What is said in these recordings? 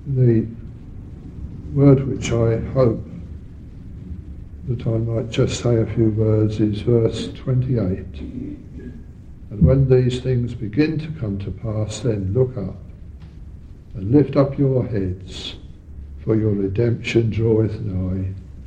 The word which I hope that I might just say a few words is verse 28. And when these things begin to come to pass, then look up and lift up your heads, for your redemption draweth nigh.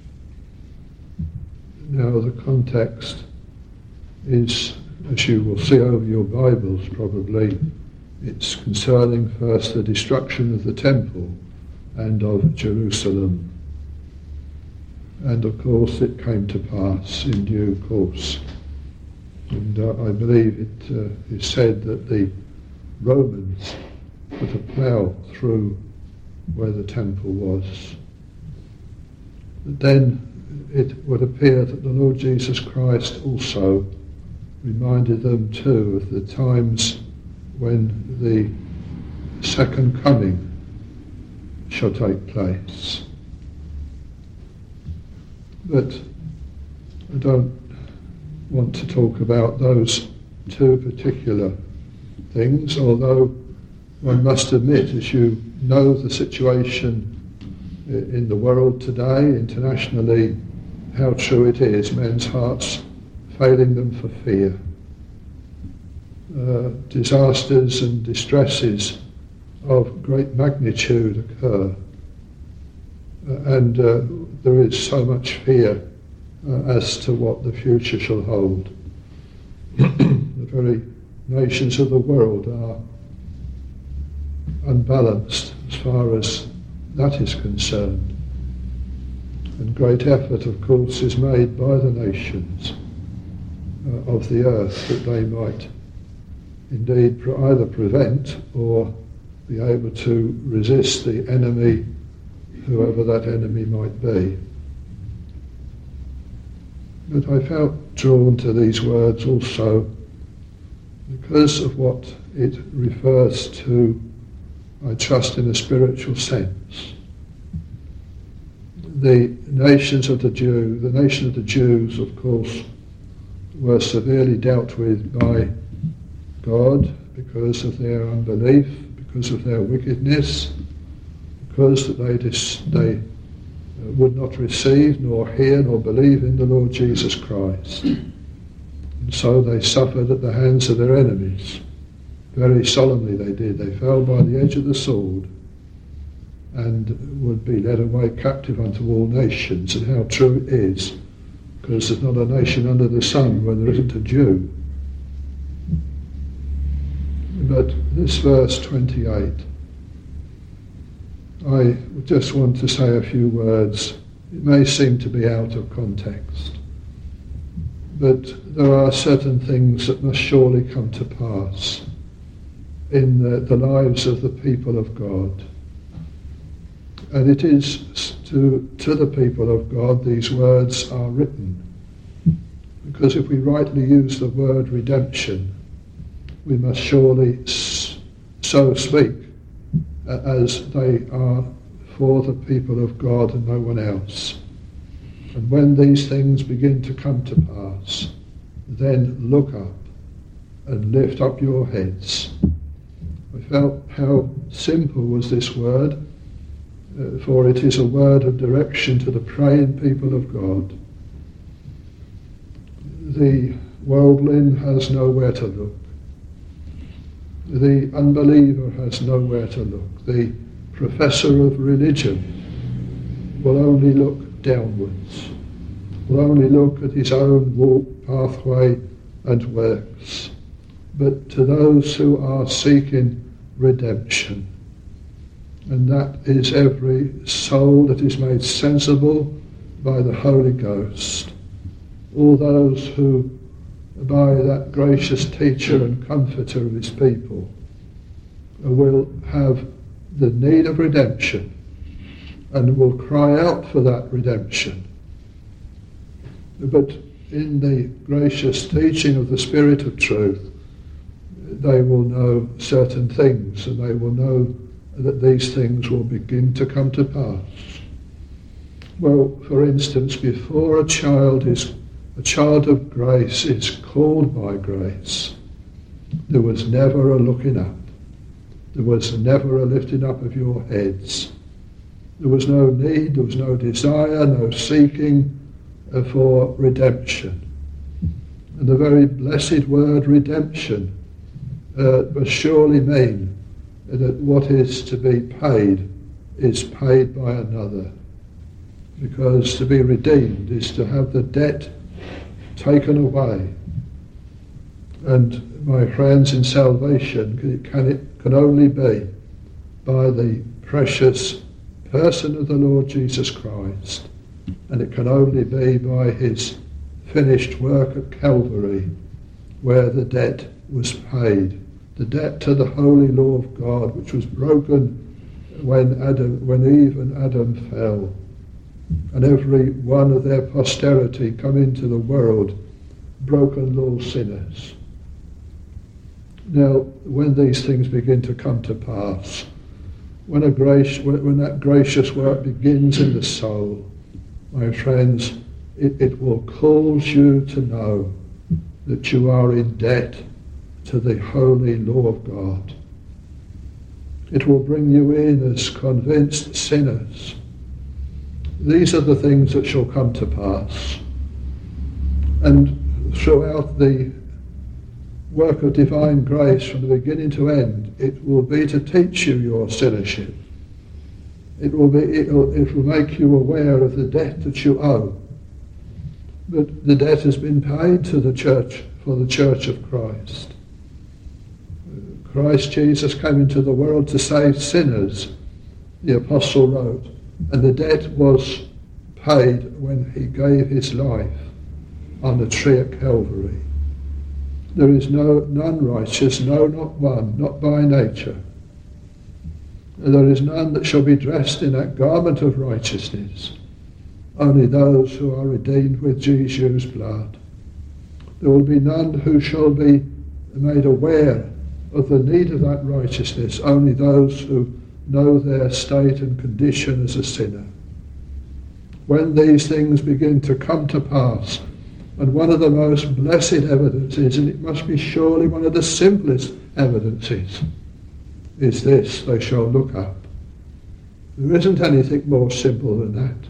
Now the context is, as you will see over your Bibles probably, it's concerning first the destruction of the temple and of Jerusalem. And of course it came to pass in due course. And I believe it is said that the Romans put a plough through where the temple was. But then it would appear that the Lord Jesus Christ also reminded them too of the times when the second coming shall take place. But I don't want to talk about those two particular things, although one must admit, as you know the situation in the world today, internationally, how true it is, men's hearts failing them for fear. Disasters and distresses of great magnitude occur, and there is so much fear as to what the future shall hold. The very nations of the world are unbalanced as far as that is concerned, and great effort, of course, is made by the nations of the earth that they might indeed either prevent or be able to resist the enemy, whoever that enemy might be. But I felt drawn to these words also because of what it refers to, I trust, in a spiritual sense. The nation of the Jews, of course, were severely dealt with by God because of their unbelief, because of their wickedness, because that they would not receive nor hear nor believe in the Lord Jesus Christ. And so they suffered at the hands of their enemies. Very solemnly they did. They fell by the edge of the sword and would be led away captive unto all nations. And how true it is, because there's not a nation under the sun where there isn't a Jew. But this verse 28, I just want to say a few words. It may seem to be out of context, but there are certain things that must surely come to pass in the lives of the people of God. And it is to the people of God these words are written. Because if we rightly use the word redemption, we must surely so speak as they are for the people of God and no one else. And when these things begin to come to pass, then look up and lift up your heads. I felt how simple was this word, for it is a word of direction to the praying people of God. The worldling has nowhere to look. The unbeliever has nowhere to look. The professor of religion will only look downwards, will only look at his own walk, pathway and works. But to those who are seeking redemption, and that is every soul that is made sensible by the Holy Ghost, all those who, by that gracious teacher and comforter of his people, will have the need of redemption and will cry out for that redemption. But in the gracious teaching of the Spirit of truth, they will know certain things, and they will know that these things will begin to come to pass. Well, for instance, before a child of grace is called by grace, there was never a looking up. There was never a lifting up of your heads. There was no need, there was no desire, no seeking for redemption. And the very blessed word redemption must surely mean that what is to be paid is paid by another. Because to be redeemed is to have the debt taken away. And my friends, in salvation it can only be by the precious person of the Lord Jesus Christ, and it can only be by his finished work at Calvary, where the debt was paid, the debt to the holy law of God, which was broken when Eve and Adam fell, and every one of their posterity come into the world broken law sinners. Now, when these things begin to come to pass, when that gracious work begins in the soul, my friends, it will cause you to know that you are in debt to the holy law of God. It will bring you in as convinced sinners. These are the things that shall come to pass. And throughout the work of divine grace from the beginning to end, it will be to teach you your sinnership. It will make you aware of the debt that you owe. But the debt has been paid to the church, for the church of Christ. Christ Jesus came into the world to save sinners, the apostle wrote, and the debt was paid when he gave his life on the tree at Calvary. There is none righteous, no, not one, not by nature. And there is none that shall be dressed in that garment of righteousness, only those who are redeemed with Jesus' blood. There will be none who shall be made aware of the need of that righteousness, only those who know their state and condition as a sinner. When these things begin to come to pass, and one of the most blessed evidences, and it must be surely one of the simplest evidences, is this: they shall look up. There isn't anything more simple than that.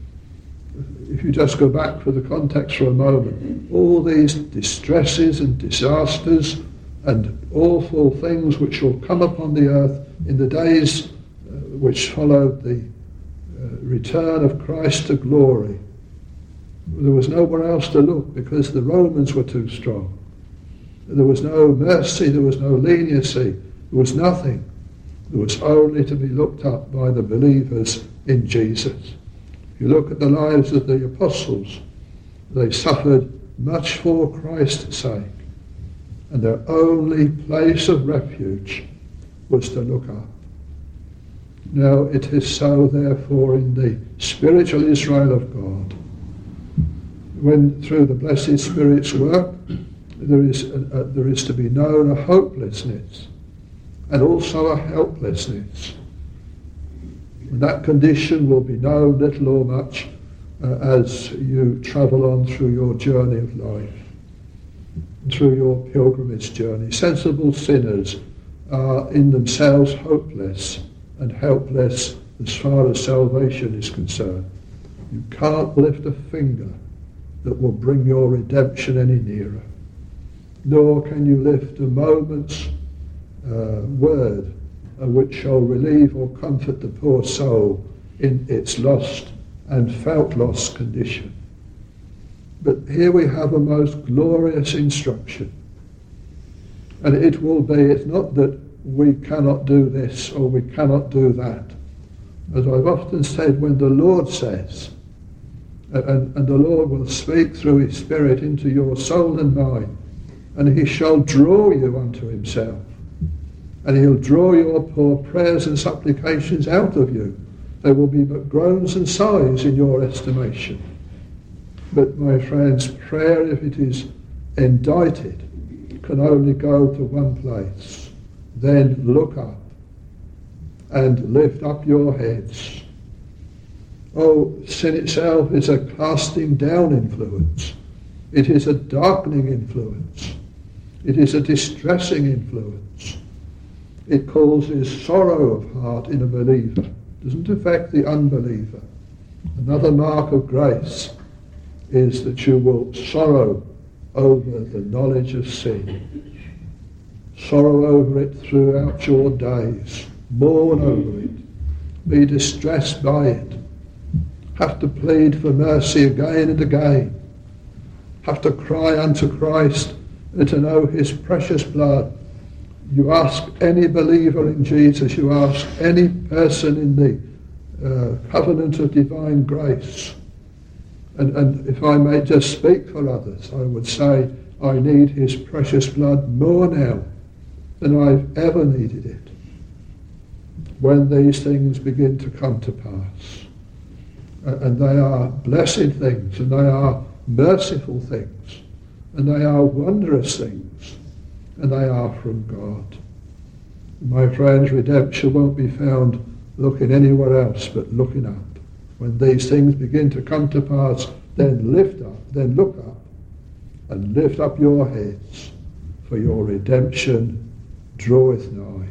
If you just go back for the context for a moment, all these distresses and disasters and awful things which will come upon the earth in the days which followed the return of Christ to glory, there was nowhere else to look because the Romans were too strong. There was no mercy, there was no leniency, there was nothing. There was only to be looked up by the believers in Jesus. If you look at the lives of the apostles, they suffered much for Christ's sake, and their only place of refuge was to look up. Now it is so, therefore, in the spiritual Israel of God, when through the blessed Spirit's work there is to be known a hopelessness and also a helplessness. And that condition will be known little or much as you travel on through your journey of life, through your pilgrimage journey. Sensible sinners are in themselves hopeless and helpless as far as salvation is concerned. You can't lift a finger that will bring your redemption any nearer. Nor can you lift a moment's word which shall relieve or comfort the poor soul in its lost and felt lost condition. But here we have a most glorious instruction. And it will be, it's not that we cannot do this or we cannot do that. As I've often said, when the Lord says, and the Lord will speak through his Spirit into your soul and mind, and he shall draw you unto himself, and he'll draw your poor prayers and supplications out of you. There will be but groans and sighs in your estimation. But my friends, prayer, if it is indicted, can only go to one place. Then look up and lift up your heads. Oh, sin itself is a casting down influence. It is a darkening influence. It is a distressing influence. It causes sorrow of heart in a believer. It doesn't affect the unbeliever. Another mark of grace is that you will sorrow over the knowledge of sin. Sorrow over it throughout your days. Mourn over it. Be distressed by it. Have to plead for mercy again and again. Have to cry unto Christ and to know his precious blood. You ask any believer in Jesus, you ask any person in the covenant of divine grace. And if I may just speak for others, I would say I need his precious blood more now than I've ever needed it. When these things begin to come to pass. And they are blessed things, and they are merciful things, and they are wondrous things, and they are from God. My friends, redemption won't be found looking anywhere else but looking up. When these things begin to come to pass, then lift up, then look up, and lift up your heads, for your redemption draweth nigh.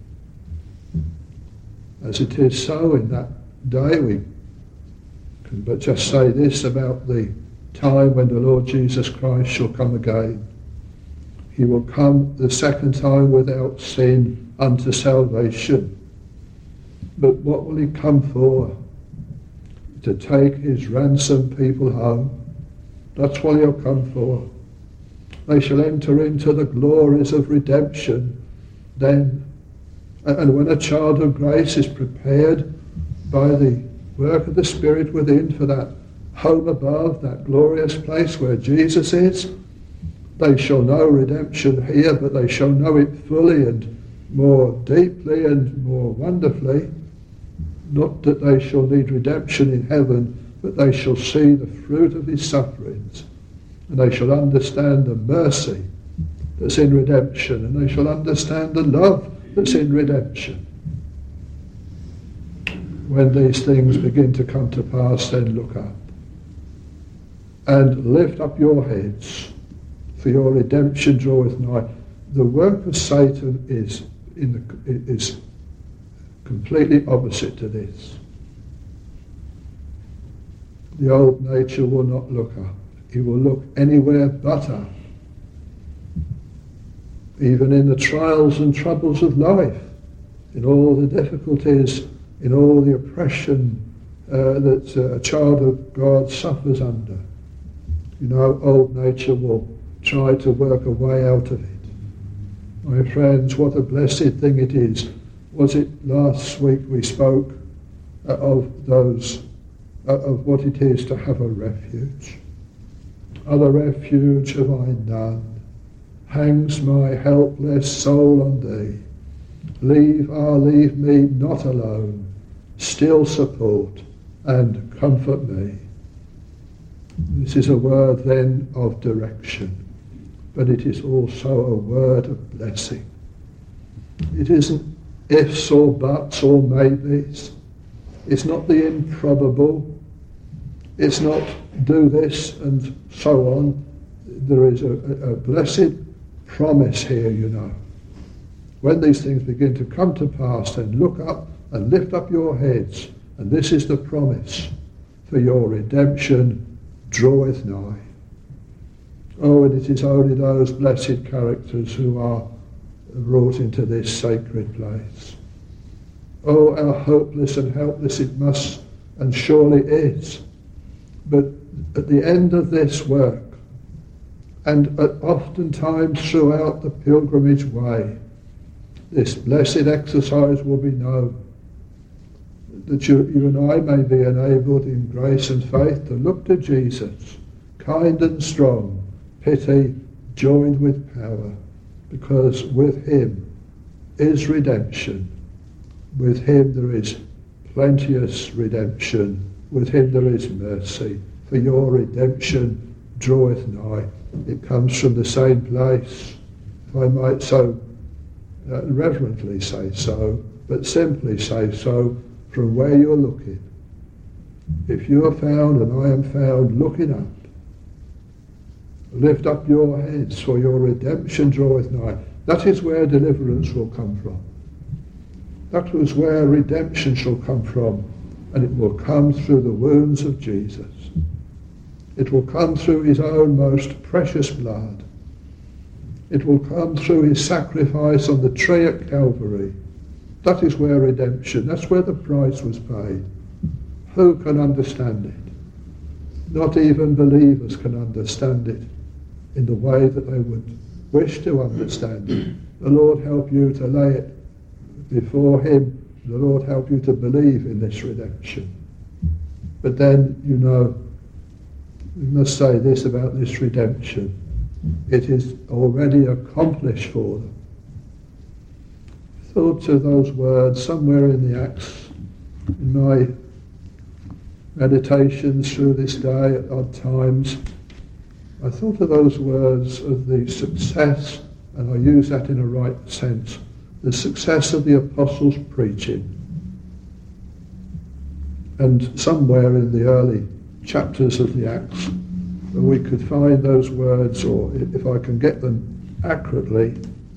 As it is so in that day, we can but just say this about the time when the Lord Jesus Christ shall come again. He will come the second time without sin unto salvation. But what will he come for? To take his ransomed people home. That's what he'll come for. They shall enter into the glories of redemption then. And when a child of grace is prepared by the work of the Spirit within for that home above, that glorious place where Jesus is, they shall know redemption here, but they shall know it fully and more deeply and more wonderfully. Not that they shall need redemption in heaven, but they shall see the fruit of his sufferings, and they shall understand the mercy that's in redemption, and they shall understand the love that's in redemption. When these things begin to come to pass, then look up and lift up your heads, for your redemption draweth nigh. The work of Satan is completely opposite to this. The old nature will not look up. He will look anywhere but up. Even in the trials and troubles of life, in all the difficulties, in all the oppression that a child of God suffers under. You know, old nature will try to work a way out of it. My friends, what a blessed thing it is. Was it last week we spoke of what it is to have a refuge? Other refuge have I none. Hangs my helpless soul on thee. Leave me not alone. Still support and comfort me. This is a word then of direction, but it is also a word of blessing. It isn't ifs or buts or maybes. It's not the improbable. It's not do this and so on. There is a blessed promise here, you know. When these things begin to come to pass, then look up and lift up your heads. And this is the promise, for your redemption draweth nigh. Oh, and it is only those blessed characters who are brought into this sacred place. Oh, how hopeless and helpless it must and surely is. But at the end of this work, and oftentimes throughout the pilgrimage way, this blessed exercise will be known, that you and I may be enabled in grace and faith to look to Jesus, kind and strong, pity joined with power, because with him is redemption. With him there is plenteous redemption. With him there is mercy. For your redemption draweth nigh. It comes from the same place, if I might so reverently say so, but simply say so, from where you're looking. If you are found and I am found looking up, lift up your heads, for your redemption draweth nigh. That is where deliverance will come from. That was where redemption shall come from, and it will come through the wounds of Jesus. It will come through his own most precious blood. It will come through his sacrifice on the tree at Calvary. That is where redemption, that's where the price was paid. Who can understand it? Not even believers can understand it in the way that they would wish to understand it. The Lord help you to lay it before him. The Lord help you to believe in this redemption. But then, you know, we must say this about this redemption. It is already accomplished for them. Thoughts of those words somewhere in the Acts, in my meditations through this day at odd times, I thought of those words of the success, and I use that in a right sense, the success of the apostles' preaching. And somewhere in the early chapters of the Acts, we could find those words, or if I can get them accurately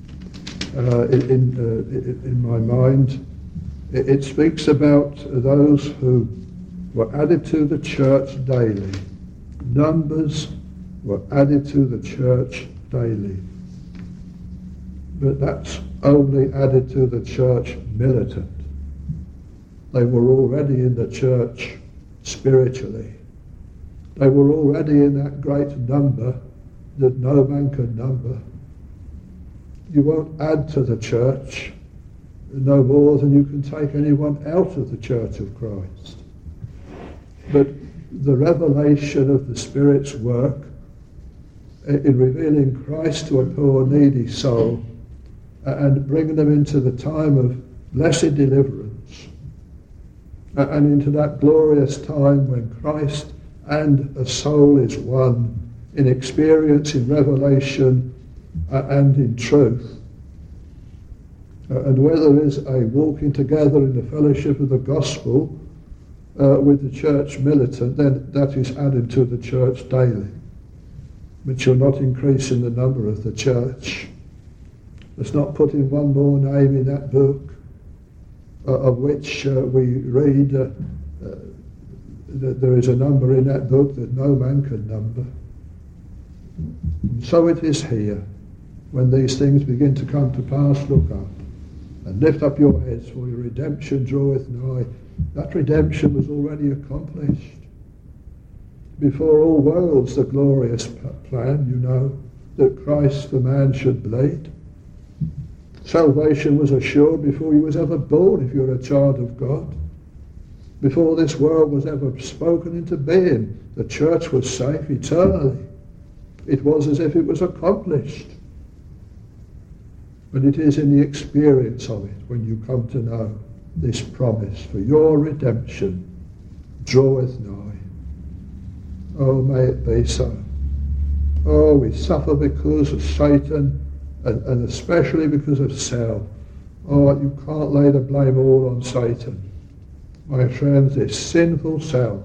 in my mind, it speaks about those who were added to the church daily. Numbers were added to the church daily. But that's only added to the church militant. They were already in the church spiritually. They were already in that great number that no man can number. You won't add to the church no more than you can take anyone out of the church of Christ. But the revelation of the Spirit's work in revealing Christ to a poor needy soul and bringing them into the time of blessed deliverance and into that glorious time when Christ and a soul is one in experience, in revelation and in truth. And where there is a walking together in the fellowship of the gospel with the church militant, then that is added to the church daily, which will not increase in the number of the church. Let's not put in one more name in that book of which we read that there is a number in that book that no man can number. And so it is here. When these things begin to come to pass, look up and lift up your heads, for your redemption draweth nigh. That redemption was already accomplished. Before all worlds, the glorious plan, you know, that Christ the man should bleed. Salvation was assured before he was ever born, if you're a child of God. Before this world was ever spoken into being, the church was safe eternally. It was as if it was accomplished. But it is in the experience of it when you come to know this promise, for your redemption draweth nigh. Oh, may it be so. Oh, we suffer because of Satan and especially because of self. Oh, you can't lay the blame all on Satan. My friends, this sinful self,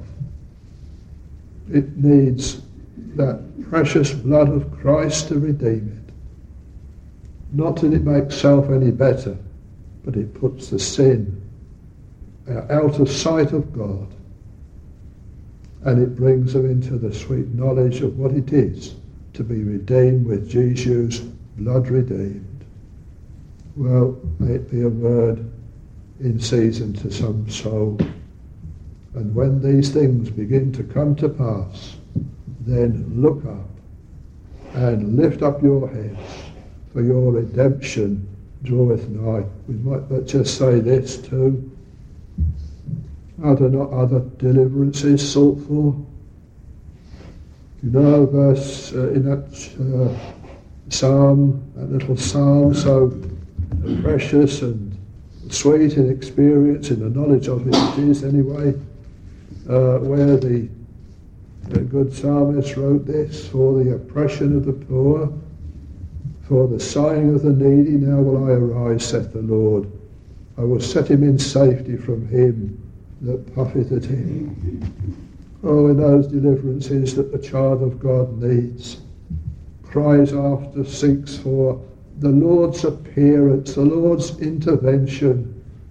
it needs that precious blood of Christ to redeem it. Not that it makes self any better, but it puts the sin out of sight of God, and it brings them into the sweet knowledge of what it is to be redeemed with Jesus' blood redeemed. Well, may it be a word in season to some soul. And when these things begin to come to pass, then look up and lift up your heads, for your redemption draweth nigh. We might but just say this too. Are there not other deliverances sought for? You know, verse in that psalm, that little psalm, so precious and sweet in experience, in the knowledge of it is anyway, where the good psalmist wrote this: for the oppression of the poor, for the sighing of the needy, now will I arise, saith the Lord. I will set him in safety from him that puffeth at him. Oh, in those deliverances that the child of God needs, cries after, seeks for the Lord's appearance, the Lord's intervention,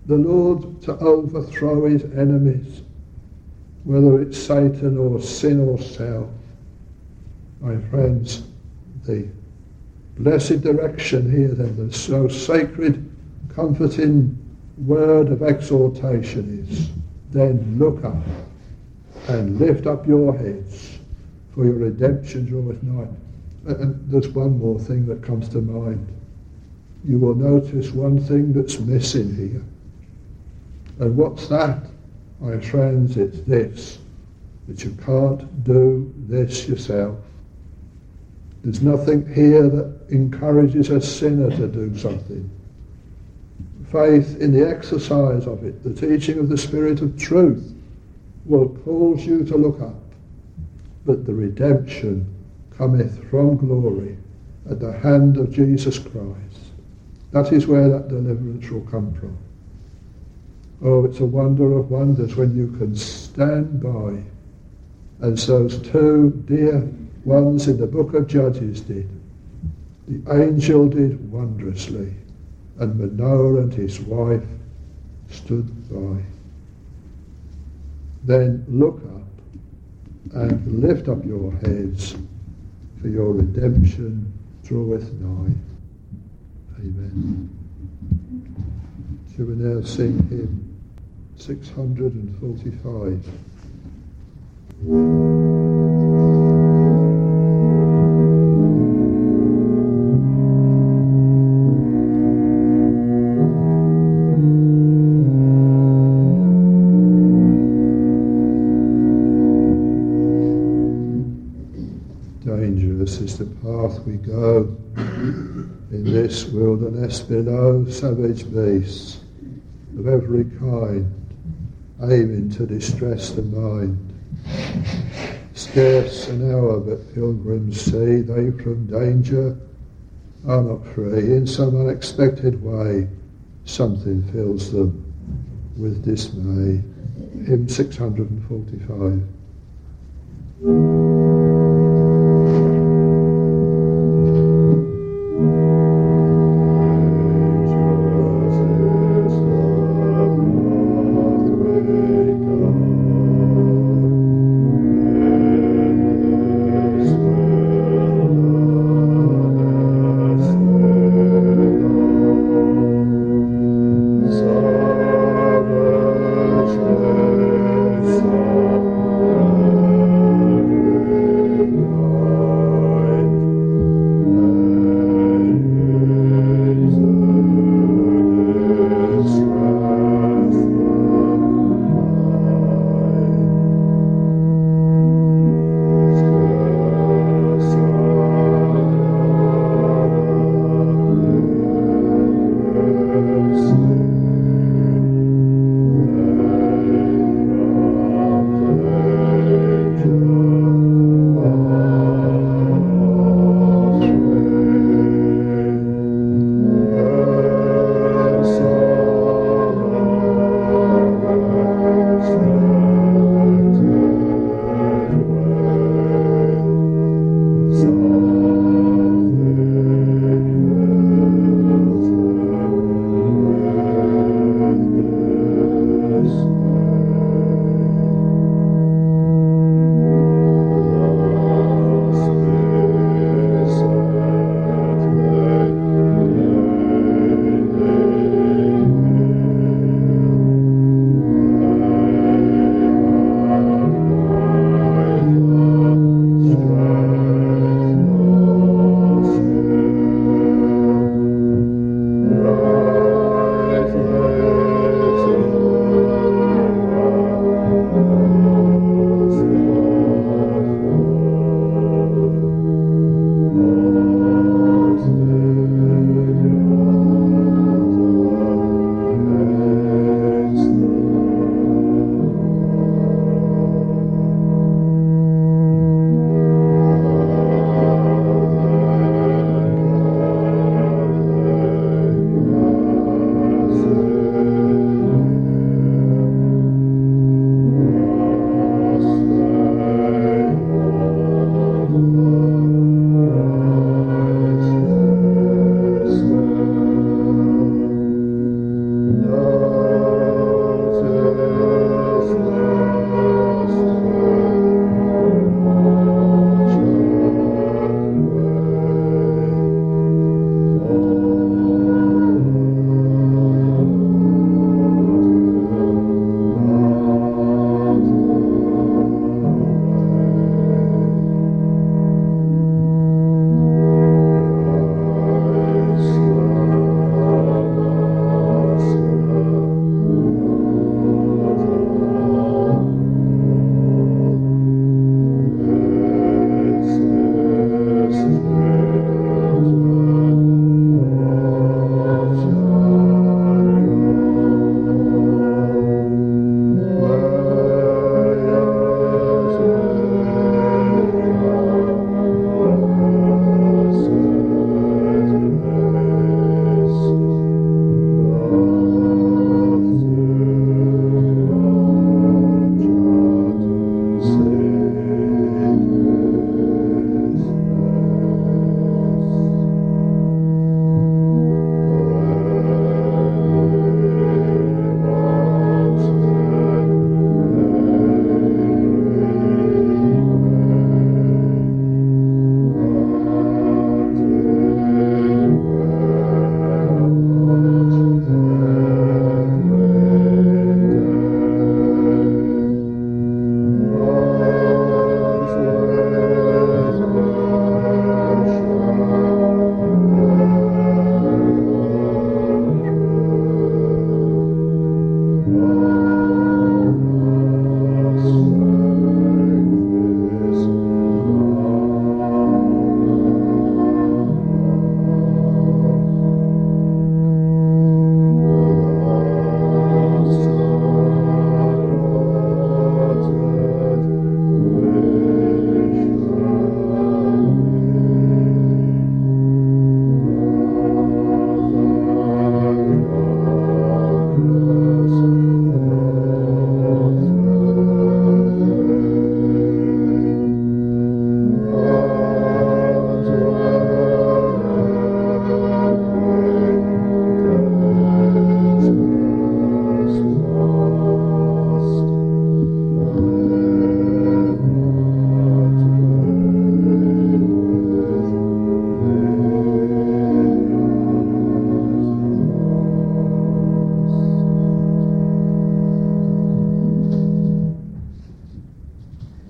the Lord to overthrow his enemies, whether it's Satan or sin or self. My friends, the blessed direction here then, the so sacred, comforting word of exhortation is, then look up and lift up your heads, for your redemption draweth nigh. And there's one more thing that comes to mind. You will notice one thing that's missing here. And what's that? My friends, it's this, that you can't do this yourself. There's nothing here that encourages a sinner to do something. Faith in the exercise of it, the teaching of the Spirit of truth, will cause you to look up. But the redemption cometh from glory at the hand of Jesus Christ. That is where that deliverance will come from. Oh, it's a wonder of wonders when you can stand by, as those two dear ones in the book of Judges did. The angel did wondrously, and Manoah and his wife stood by. Then look up and lift up your heads, for your redemption draweth nigh. Amen. Shall we now sing hymn 645? Dangerous is the path we go, in this wilderness below, savage beasts of every kind, aiming to distress the mind. Scarce an hour but pilgrims see, they from danger are not free. In some unexpected way, something fills them with dismay. Hymn 645.